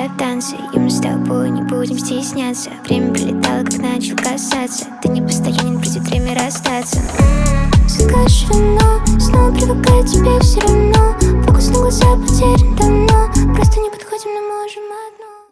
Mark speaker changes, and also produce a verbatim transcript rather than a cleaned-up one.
Speaker 1: тебя в танце, и мы с тобой не будем стесняться. Время пролетало, как начал касаться. Ты не постоянен, придет время расстаться. Закажешь вино, снова привыкаю к тебе все равно. Фокус на глаза потерян давно. Просто не